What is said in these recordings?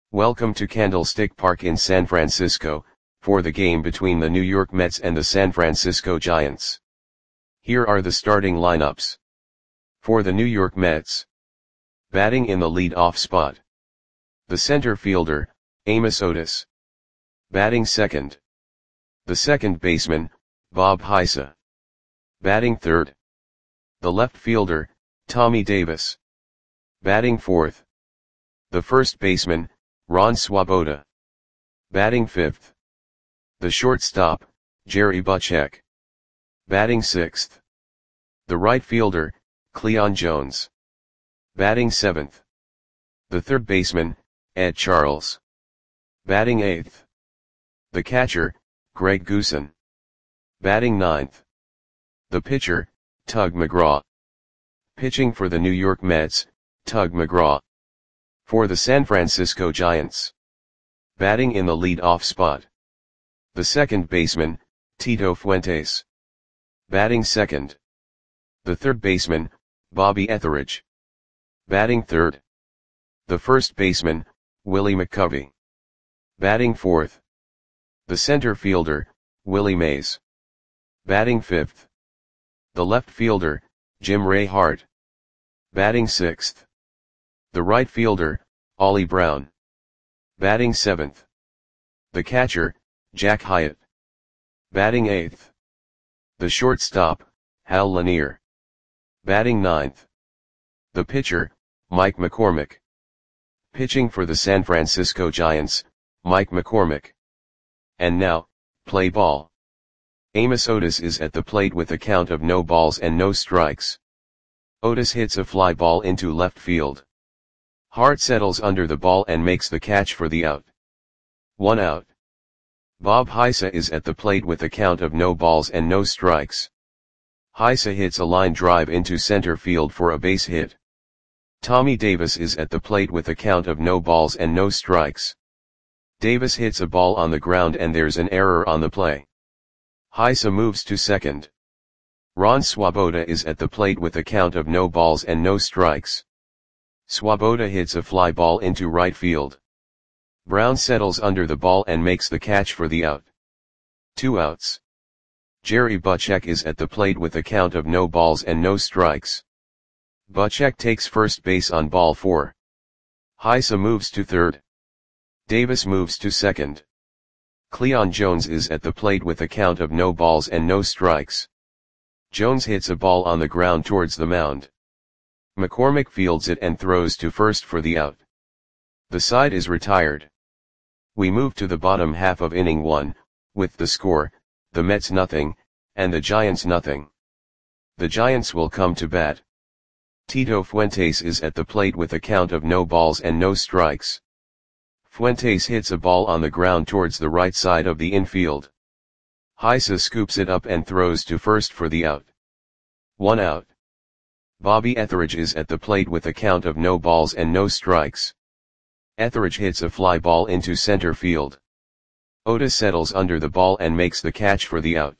Welcome to Candlestick Park in San Francisco, for the game between the New York Mets and the San Francisco Giants. Here are the starting lineups. For the New York Mets. Batting in the lead-off spot. The center fielder, Amos Otis. Batting second. The second baseman, Bob Heise. Batting third. The left fielder, Tommy Davis. Batting fourth. The first baseman, Ron Swoboda. Batting fifth. The shortstop, Jerry Butchek. Batting sixth. The right fielder, Cleon Jones. Batting seventh. The third baseman, Ed Charles. Batting eighth. The catcher, Greg Goosen. Batting ninth. The pitcher, Tug McGraw. Pitching for the New York Mets, Tug McGraw. For the San Francisco Giants. Batting in the lead-off spot. The second baseman, Tito Fuentes. Batting second. The third baseman, Bobby Etheridge. Batting third. The first baseman, Willie McCovey. Batting fourth. The center fielder, Willie Mays. Batting fifth. The left fielder, Jim Ray Hart. Batting sixth. The right fielder, Ollie Brown. Batting seventh. The catcher, Jack Hyatt. Batting eighth. The shortstop, Hal Lanier. Batting ninth. The pitcher, Mike McCormick. Pitching for the San Francisco Giants, Mike McCormick. And now, play ball. Amos Otis is at the plate with a count of no balls and no strikes. Otis hits a fly ball into left field. Hart settles under the ball and makes the catch for the out. 1 out. Bob Heise is at the plate with a count of no balls and no strikes. Heise hits a line drive into center field for a base hit. Tommy Davis is at the plate with a count of no balls and no strikes. Davis hits a ball on the ground and there's an error on the play. Heise moves to second. Ron Swoboda is at the plate with a count of no balls and no strikes. Swoboda hits a fly ball into right field. Brown settles under the ball and makes the catch for the out. 2 outs. Jerry Butchek is at the plate with a count of no balls and no strikes. Butchek takes first base on ball 4. Heise moves to third. Davis moves to second. Cleon Jones is at the plate with a count of no balls and no strikes. Jones hits a ball on the ground towards the mound. McCormick fields it and throws to first for the out. The side is retired. We move to the bottom half of inning 1, with the score, the Mets nothing, and the Giants nothing. The Giants will come to bat. Tito Fuentes is at the plate with a count of no balls and no strikes. Fuentes hits a ball on the ground towards the right side of the infield. Heise scoops it up and throws to first for the out. 1 out. Bobby Etheridge is at the plate with a count of no balls and no strikes. Etheridge hits a fly ball into center field. Otis settles under the ball and makes the catch for the out.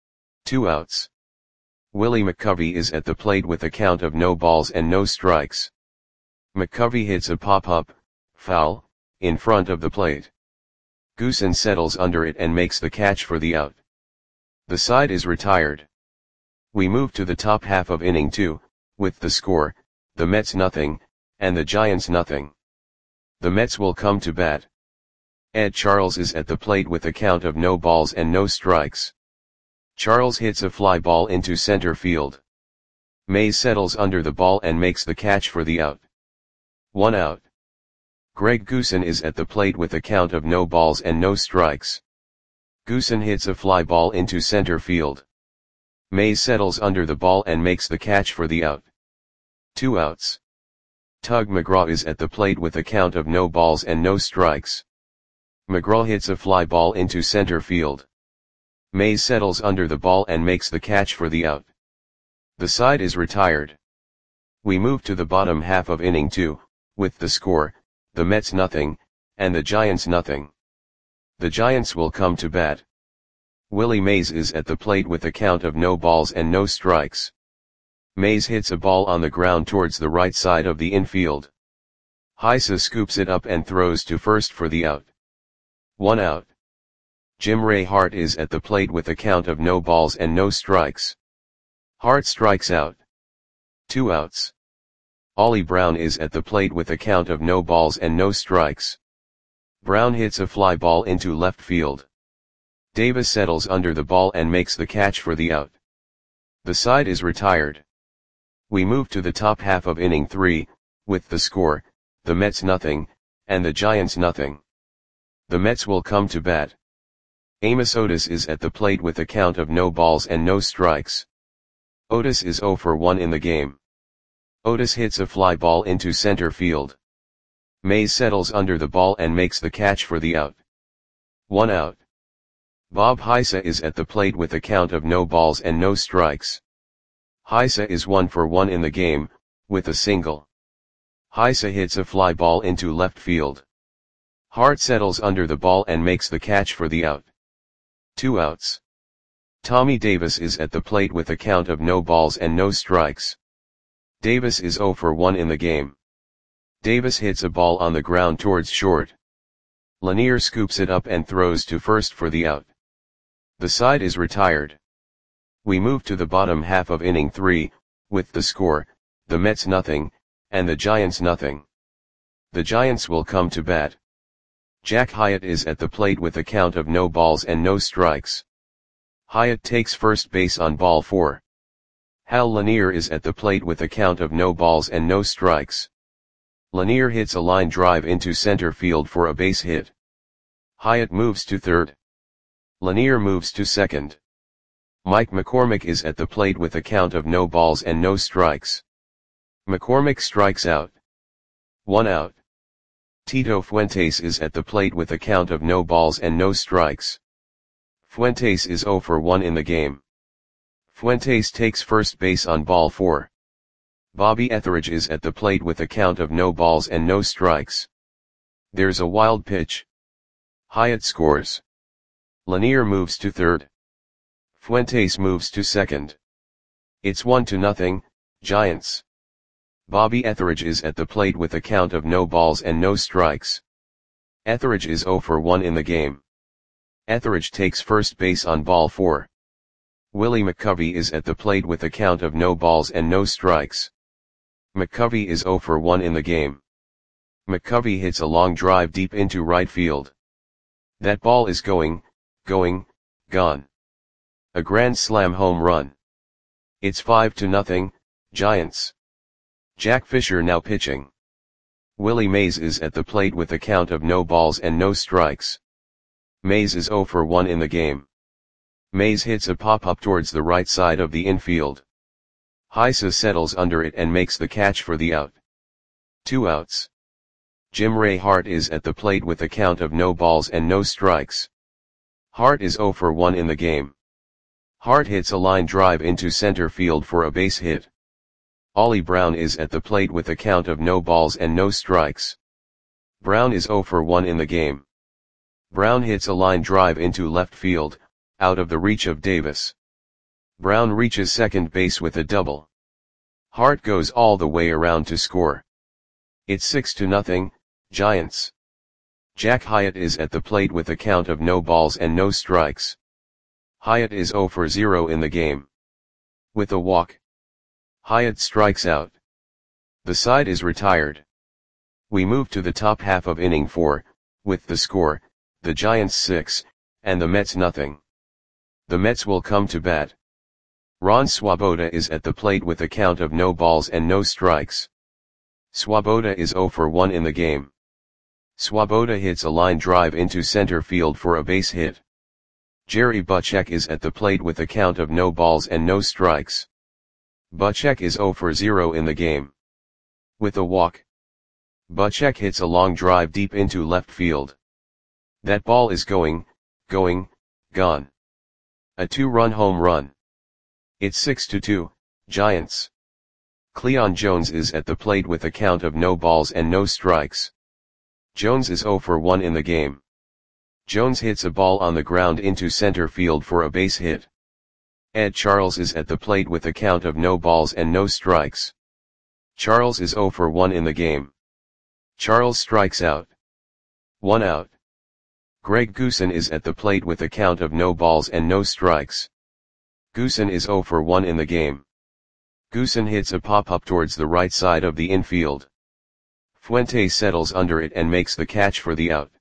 2 outs. Willie McCovey is at the plate with a count of no balls and no strikes. McCovey hits a pop-up, foul, in front of the plate. Goosen settles under it and makes the catch for the out. The side is retired. We move to the top half of inning 2, with the score, the Mets nothing, and the Giants nothing. The Mets will come to bat. Ed Charles is at the plate with a count of no balls and no strikes. Charles hits a fly ball into center field. Mays settles under the ball and makes the catch for the out. 1 out. Greg Goosen is at the plate with a count of no balls and no strikes. Goosen hits a fly ball into center field. Mays settles under the ball and makes the catch for the out. 2 outs. Tug McGraw is at the plate with a count of no balls and no strikes. McGraw hits a fly ball into center field. Mays settles under the ball and makes the catch for the out. The side is retired. We move to the bottom half of inning 2, with the score, the Mets nothing, and the Giants nothing. The Giants will come to bat. Willie Mays is at the plate with a count of no balls and no strikes. Mays hits a ball on the ground towards the right side of the infield. Heise scoops it up and throws to first for the out. 1 out. Jim Ray Hart is at the plate with a count of no balls and no strikes. Hart strikes out. 2 outs. Ollie Brown is at the plate with a count of no balls and no strikes. Brown hits a fly ball into left field. Davis settles under the ball and makes the catch for the out. The side is retired. We move to the top half of inning 3, with the score, the Mets nothing, and the Giants nothing. The Mets will come to bat. Amos Otis is at the plate with a count of no balls and no strikes. Otis is 0 for 1 in the game. Otis hits a fly ball into center field. Mays settles under the ball and makes the catch for the out. 1 out. Bob Heise is at the plate with a count of no balls and no strikes. Heise is 1 for 1 in the game, with a single. Heise hits a fly ball into left field. Hart settles under the ball and makes the catch for the out. 2 outs. Tommy Davis is at the plate with a count of no balls and no strikes. Davis is 0 for 1 in the game. Davis hits a ball on the ground towards short. Lanier scoops it up and throws to first for the out. The side is retired. We move to the bottom half of inning 3, with the score, the Mets nothing, and the Giants nothing. The Giants will come to bat. Jack Hyatt is at the plate with a count of no balls and no strikes. Hyatt takes first base on ball 4. Hal Lanier is at the plate with a count of no balls and no strikes. Lanier hits a line drive into center field for a base hit. Hyatt moves to third. Lanier moves to second. Mike McCormick is at the plate with a count of no balls and no strikes. McCormick strikes out. 1 out. Tito Fuentes is at the plate with a count of no balls and no strikes. Fuentes is 0 for 1 in the game. Fuentes takes first base on ball 4. Bobby Etheridge is at the plate with a count of no balls and no strikes. There's a wild pitch. Hyatt scores. Lanier moves to third. Fuentes moves to second. It's 1-0, Giants. Bobby Etheridge is at the plate with a count of no balls and no strikes. Etheridge is 0 for 1 in the game. Etheridge takes first base on ball 4. Willie McCovey is at the plate with a count of no balls and no strikes. McCovey is 0 for 1 in the game. McCovey hits a long drive deep into right field. That ball is gone. A grand slam home run. It's 5-0, Giants. Jack Fisher now pitching. Willie Mays is at the plate with a count of no balls and no strikes. Mays is 0 for 1 in the game. Mays hits a pop-up towards the right side of the infield. Heise settles under it and makes the catch for the out. 2 outs. Jim Ray Hart is at the plate with a count of no balls and no strikes. Hart is 0 for 1 in the game. Hart hits a line drive into center field for a base hit. Ollie Brown is at the plate with a count of no balls and no strikes. Brown is 0 for 1 in the game. Brown hits a line drive into left field, out of the reach of Davis. Brown reaches second base with a double. Hart goes all the way around to score. It's 6-0, Giants. Jack Hyatt is at the plate with a count of no balls and no strikes. Hyatt is 0 for 0 in the game. With a walk. Hyatt strikes out. The side is retired. We move to the top half of inning 4, with the score, the Giants 6, and the Mets nothing. The Mets will come to bat. Ron Swoboda is at the plate with a count of no balls and no strikes. Swoboda is 0 for 1 in the game. Swoboda hits a line drive into center field for a base hit. Jerry Butchek is at the plate with a count of no balls and no strikes. Butchek is 0 for 0 in the game. With a walk. Butchek hits a long drive deep into left field. That ball is gone. A 2-run home run. It's 6-2, Giants. Cleon Jones is at the plate with a count of no balls and no strikes. Jones is 0 for 1 in the game. Jones hits a ball on the ground into center field for a base hit. Ed Charles is at the plate with a count of no balls and no strikes. Charles is 0 for 1 in the game. Charles strikes out. 1 out. Greg Goosen is at the plate with a count of no balls and no strikes. Goosen is 0 for 1 in the game. Goosen hits a pop-up towards the right side of the infield. Fuentes settles under it and makes the catch for the out.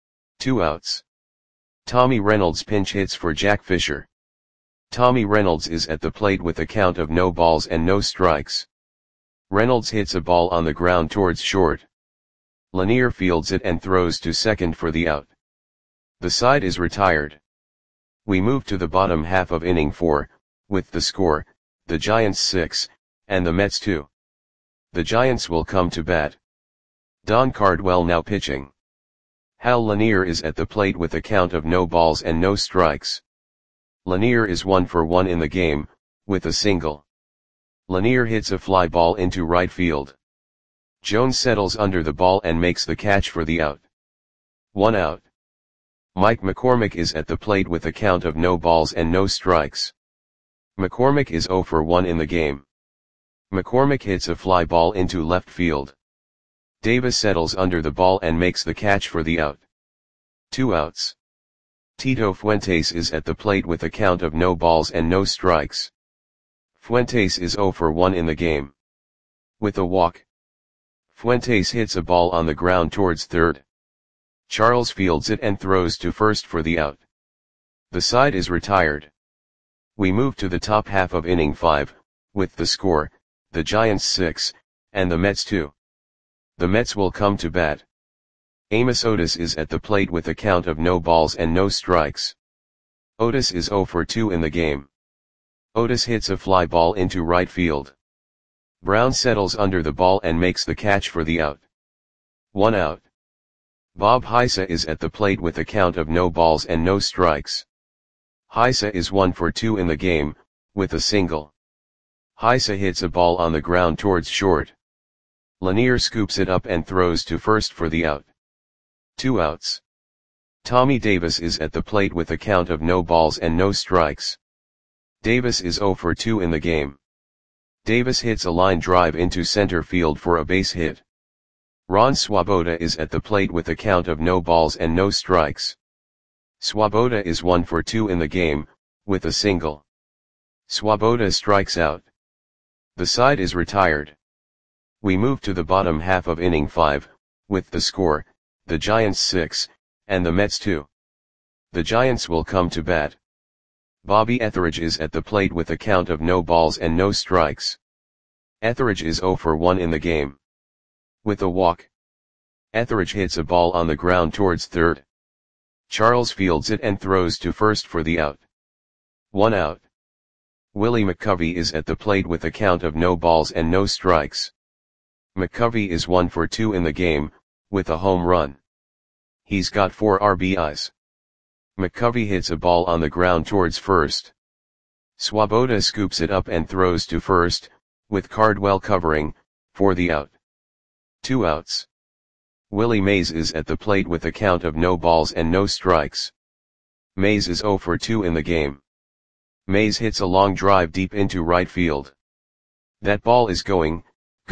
2 outs. Tommy Reynolds pinch hits for Jack Fisher. Tommy Reynolds is at the plate with a count of no balls and no strikes. Reynolds hits a ball on the ground towards short. Lanier fields it and throws to second for the out. The side is retired. We move to the bottom half of inning 4, with the score, the Giants 6, and the Mets 2. The Giants will come to bat. Don Cardwell now pitching. Hal Lanier is at the plate with a count of no balls and no strikes. Lanier is 1 for 1 in the game, with a single. Lanier hits a fly ball into right field. Jones settles under the ball and makes the catch for the out. 1 out. Mike McCormick is at the plate with a count of no balls and no strikes. McCormick is 0 for 1 in the game. McCormick hits a fly ball into left field. Davis settles under the ball and makes the catch for the out. 2 outs. Tito Fuentes is at the plate with a count of no balls and no strikes. Fuentes is 0 for 1 in the game. With a walk. Fuentes hits a ball on the ground towards third. Charles fields it and throws to first for the out. The side is retired. We move to the top half of inning 5, with the score, the Giants 6, and the Mets 2. The Mets will come to bat. Amos Otis is at the plate with a count of no balls and no strikes. Otis is 0 for 2 in the game. Otis hits a fly ball into right field. Brown settles under the ball and makes the catch for the out. 1 out. Bob Heisa is at the plate with a count of no balls and no strikes. Heisa is 1 for 2 in the game, with a single. Heisa hits a ball on the ground towards short. Lanier scoops it up and throws to first for the out. 2 outs. Tommy Davis is at the plate with a count of no balls and no strikes. Davis is 0 for 2 in the game. Davis hits a line drive into center field for a base hit. Ron Swoboda is at the plate with a count of no balls and no strikes. Swoboda is 1 for 2 in the game, with a single. Swoboda strikes out. The side is retired. We move to the bottom half of inning 5, with the score, the Giants 6, and the Mets 2. The Giants will come to bat. Bobby Etheridge is at the plate with a count of no balls and no strikes. Etheridge is 0 for 1 in the game. With a walk. Etheridge hits a ball on the ground towards third. Charles fields it and throws to first for the out. 1 out. Willie McCovey is at the plate with a count of no balls and no strikes. McCovey is 1 for 2 in the game, with a home run. He's got 4 RBIs. McCovey hits a ball on the ground towards first. Swoboda scoops it up and throws to first, with Cardwell covering, for the out. 2 outs. Willie Mays is at the plate with a count of no balls and no strikes. Mays is 0 for 2 in the game. Mays hits a long drive deep into right field. That ball is gone.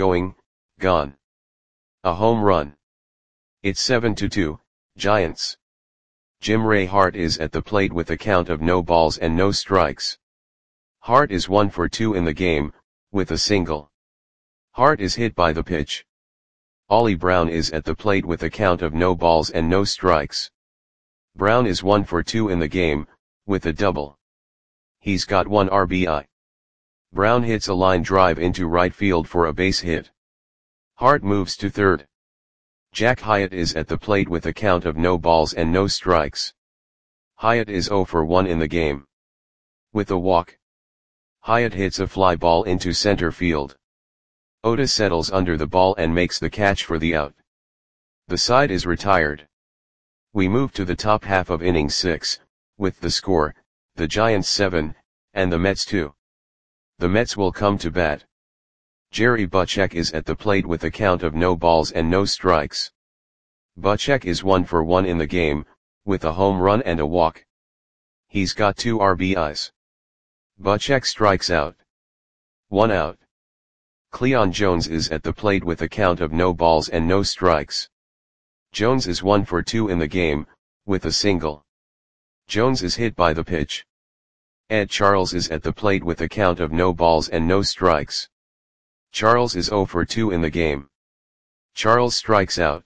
A home run. It's 7-2, Giants. Jim Ray Hart is at the plate with a count of no balls and no strikes. Hart is 1 for 2 in the game, with a single. Hart is hit by the pitch. Ollie Brown is at the plate with a count of no balls and no strikes. Brown is 1 for 2 in the game, with a double. He's got 1 RBI. Brown hits a line drive into right field for a base hit. Hart moves to third. Jack Hyatt is at the plate with a count of no balls and no strikes. Hyatt is 0 for 1 in the game. With a walk. Hyatt hits a fly ball into center field. Otis settles under the ball and makes the catch for the out. The side is retired. We move to the top half of inning 6, with the score, the Giants 7, and the Mets 2. The Mets will come to bat. Jerry Butchek is at the plate with a count of no balls and no strikes. Butchek is 1 for 1 in the game, with a home run and a walk. He's got 2 RBIs. Butchek strikes out. 1 out. Cleon Jones is at the plate with a count of no balls and no strikes. Jones is 1 for 2 in the game, with a single. Jones is hit by the pitch. Ed Charles is at the plate with a count of no balls and no strikes. Charles is 0 for 2 in the game. Charles strikes out.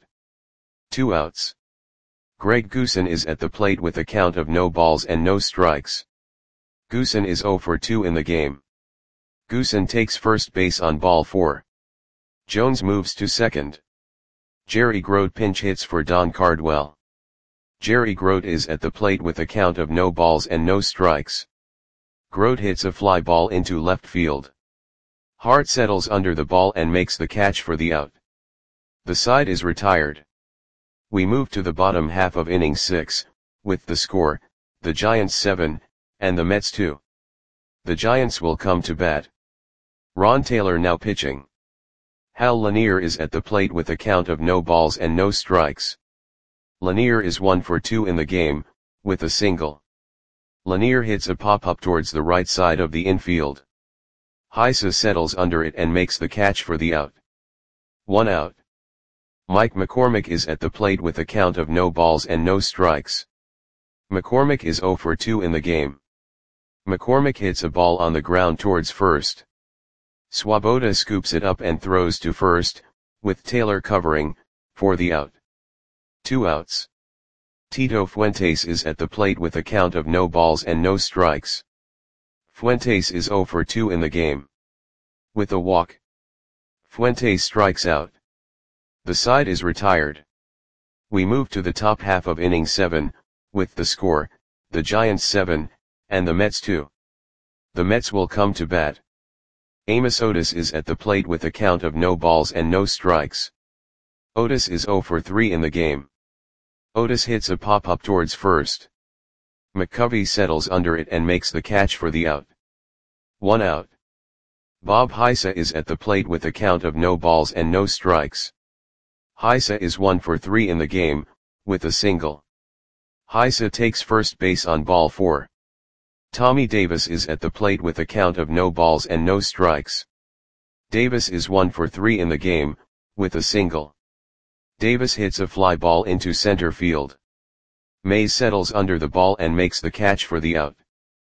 2 outs. Greg Goosen is at the plate with a count of no balls and no strikes. Goosen is 0 for 2 in the game. Goosen takes first base on ball 4. Jones moves to second. Jerry Grote pinch hits for Don Cardwell. Jerry Grote is at the plate with a count of no balls and no strikes. Grote hits a fly ball into left field. Hart settles under the ball and makes the catch for the out. The side is retired. We move to the bottom half of inning 6, with the score, the Giants 7, and the Mets 2. The Giants will come to bat. Ron Taylor now pitching. Hal Lanier is at the plate with a count of no balls and no strikes. Lanier is 1 for 2 in the game, with a single. Lanier hits a pop-up towards the right side of the infield. Heisa settles under it and makes the catch for the out. 1 out. Mike McCormick is at the plate with a count of no balls and no strikes. McCormick is 0 for 2 in the game. McCormick hits a ball on the ground towards first. Swoboda scoops it up and throws to first, with Taylor covering, for the out. 2 outs. Tito Fuentes is at the plate with a count of no balls and no strikes. Fuentes is 0 for 2 in the game. With a walk. Fuentes strikes out. The side is retired. We move to the top half of inning 7, with the score, the Giants 7, and the Mets 2. The Mets will come to bat. Amos Otis is at the plate with a count of no balls and no strikes. Otis is 0 for 3 in the game. Otis hits a pop-up towards first. McCovey settles under it and makes the catch for the out. 1 out. Bob Heisa is at the plate with a count of no balls and no strikes. Heisa is 1 for 3 in the game, with a single. Heisa takes first base on ball 4. Tommy Davis is at the plate with a count of no balls and no strikes. Davis is 1 for 3 in the game, with a single. Davis hits a fly ball into center field. Mays settles under the ball and makes the catch for the out.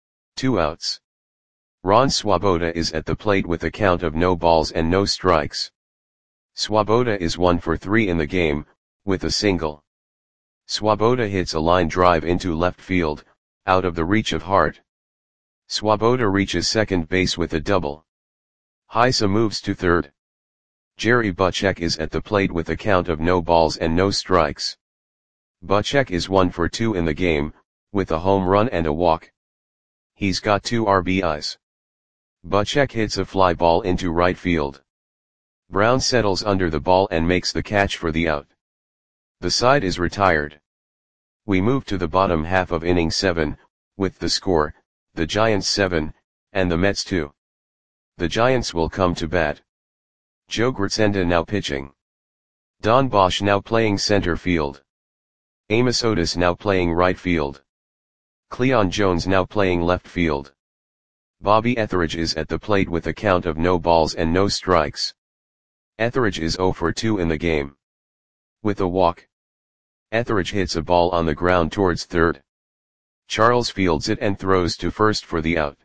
2 outs. Ron Swoboda is at the plate with a count of no balls and no strikes. Swoboda is 1 for 3 in the game, with a single. Swoboda hits a line drive into left field, out of the reach of Hart. Swoboda reaches second base with a double. Heisa moves to third. Jerry Butchek is at the plate with a count of no balls and no strikes. Butchek is 1 for 2 in the game, with a home run and a walk. He's got 2 RBIs. Butchek hits a fly ball into right field. Brown settles under the ball and makes the catch for the out. The side is retired. We move to the bottom half of inning 7, with the score, the Giants 7, and the Mets 2. The Giants will come to bat. Joe Gritsenda now pitching. Don Bosch now playing center field. Amos Otis now playing right field. Cleon Jones now playing left field. Bobby Etheridge is at the plate with a count of no balls and no strikes. Etheridge is 0 for 2 in the game. With a walk. Etheridge hits a ball on the ground towards third. Charles fields it and throws to first for the out.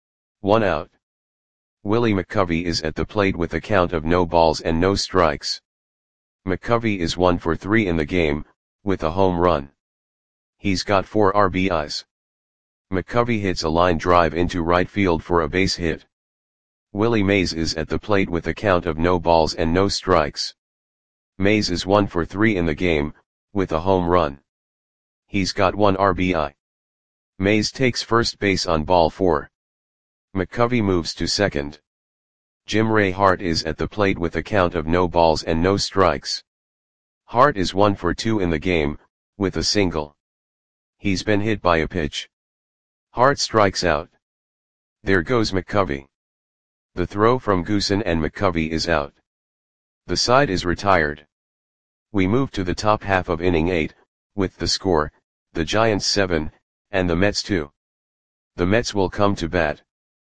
1 out. Willie McCovey is at the plate with a count of no balls and no strikes. McCovey is 1 for 3 in the game, with a home run. He's got 4 RBIs. McCovey hits a line drive into right field for a base hit. Willie Mays is at the plate with a count of no balls and no strikes. Mays is 1 for 3 in the game, with a home run. He's got 1 RBI. Mays takes first base on ball 4. McCovey moves to second. Jim Ray Hart is at the plate with a count of no balls and no strikes. Hart is 1 for 2 in the game, with a single. He's been hit by a pitch. Hart strikes out. There goes McCovey. The throw from Goosen and McCovey is out. The side is retired. We move to the top half of inning 8, with the score, the Giants 7, and the Mets 2. The Mets will come to bat.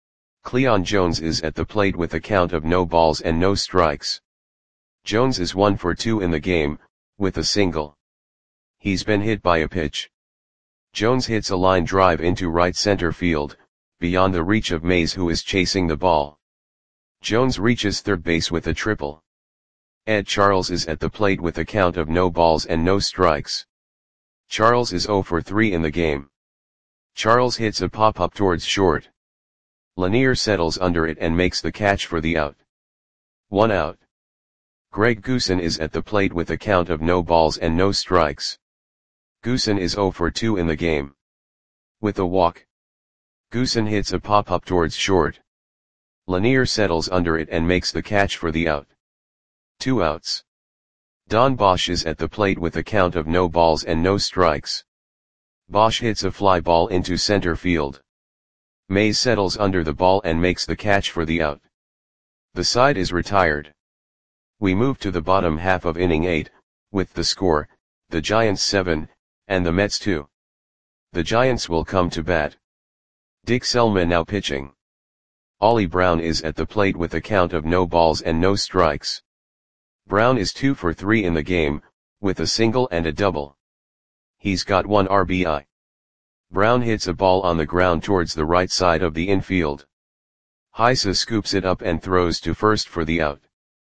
Cleon Jones is at the plate with a count of no balls and no strikes. Jones is 1 for 2 in the game, with a single. He's been hit by a pitch. Jones hits a line drive into right center field, beyond the reach of Mays, who is chasing the ball. Jones reaches third base with a triple. Ed Charles is at the plate with a count of no balls and no strikes. Charles is 0 for 3 in the game. Charles hits a pop-up towards short. Lanier settles under it and makes the catch for the out. 1 out. Greg Goosen is at the plate with a count of no balls and no strikes. Goosen is 0 for 2 in the game. With a walk. Goosen hits a pop-up towards short. Lanier settles under it and makes the catch for the out. 2 outs. Don Bosch is at the plate with a count of no balls and no strikes. Bosch hits a fly ball into center field. Mays settles under the ball and makes the catch for the out. The side is retired. We move to the bottom half of inning 8, with the score, the Giants 7, and the Mets 2. The Giants will come to bat. Dick Selma now pitching. Ollie Brown is at the plate with a count of no balls and no strikes. Brown is 2 for 3 in the game, with a single and a double. He's got 1 RBI. Brown hits a ball on the ground towards the right side of the infield. Heise scoops it up and throws to first for the out.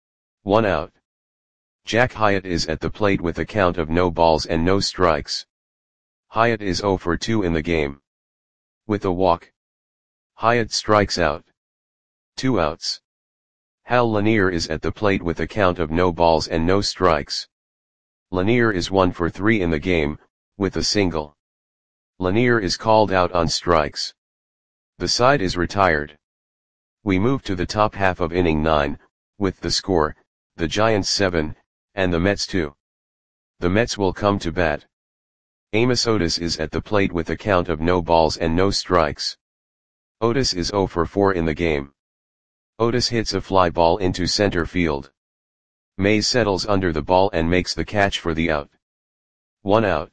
1 out. Jack Hyatt is at the plate with a count of no balls and no strikes. Hyatt is 0 for 2 in the game. With a walk. Hyatt strikes out. 2 outs. Hal Lanier is at the plate with a count of no balls and no strikes. Lanier is 1 for 3 in the game, with a single. Lanier is called out on strikes. The side is retired. We move to the top half of inning 9, with the score, the Giants 7, and the Mets 2. The Mets will come to bat. Amos Otis is at the plate with a count of no balls and no strikes. Otis is 0 for 4 in the game. Otis hits a fly ball into center field. Mays settles under the ball and makes the catch for the out. 1 out.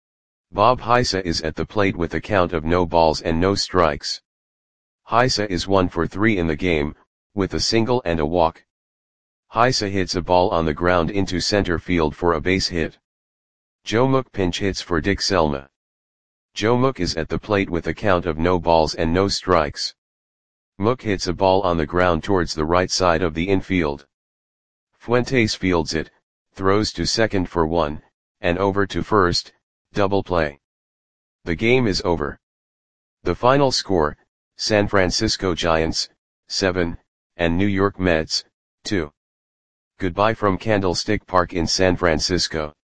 Bob Heise is at the plate with a count of no balls and no strikes. Heise is 1 for 3 in the game, with a single and a walk. Heise hits a ball on the ground into center field for a base hit. Joe Mook pinch hits for Dick Selma. Joe Mook is at the plate with a count of no balls and no strikes. Mook hits a ball on the ground towards the right side of the infield. Fuentes fields it, throws to second for 1, and over to first, double play. The game is over. The final score, San Francisco Giants, 7, and New York Mets, 2. Goodbye from Candlestick Park in San Francisco.